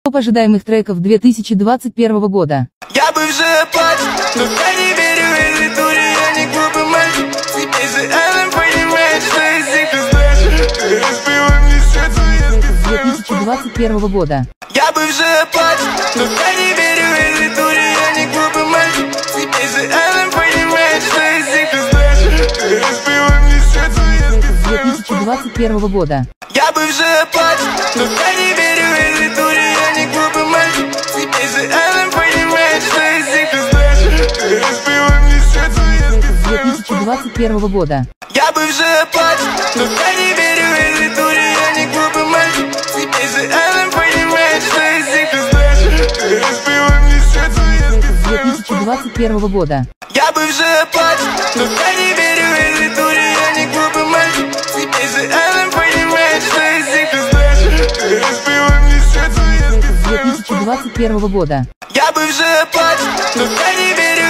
Топ ожидаемых треков 2021 года. Я бы уже плачу, но я не верю этой дуре, я не глупый мальчик. Теперь же она понимает, что если ты знаешь, разбила мне сердце, я 2021 года. Я бы уже плачу, но я не верю этой дуре, я не глупый мальчик. Теперь же она понимает, что если ты знаешь, разбила мне сердце, я 2021 года. Я бы уже плачу, но я не верю этой дуре, я не глупый мальчик. Теперь же она понимает, что если ты знаешь, разбила мне сердце, я 2021 года. Я бы уже плачу, но я не верю этой дуре, я не глупый мальчик. Теперь же она понимает, что если ты знаешь, разбила мне сердце, я 2021 года. Я бы уже плачу, но я не верю этой дуре, я не глупый мальчик. Теперь же она понимает, что если ты знаешь, разбила мне сердце, 2021 года. Я бы уже плачу, но я не верю